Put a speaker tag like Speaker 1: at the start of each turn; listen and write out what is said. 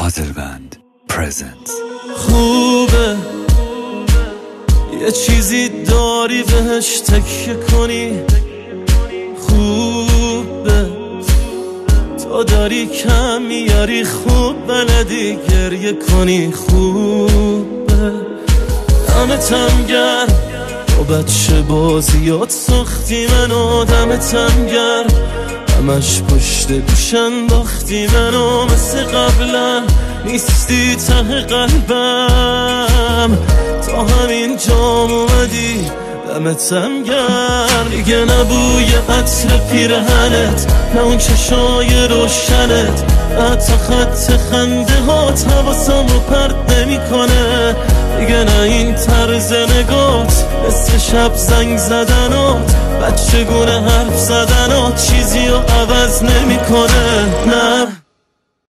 Speaker 1: پازلبند پرزنت.
Speaker 2: خوبه یه چیزی داری بهش تکیه کنی، خوبه تو داری کم میاری، خوب بلدی گریه کنی، خوبه دمتم گرم تو بچه بازیات ساختی منو، دمتم گرم همش پشت گوش انداختی منو، مثل قبلا نیستی ته قلبم، تا همین جام اومدی دمتم گرم. دیگه نبوی عطر پیرهنت، نه اون چشای روشنت، حتی خط خنده هات حواسمو پرت نمی کنه، دیگه نه این طرز نگات، مثل شب زنگ زدنات، بچگونه حرف زدنات چیزی رو عوض نمی کنه. نه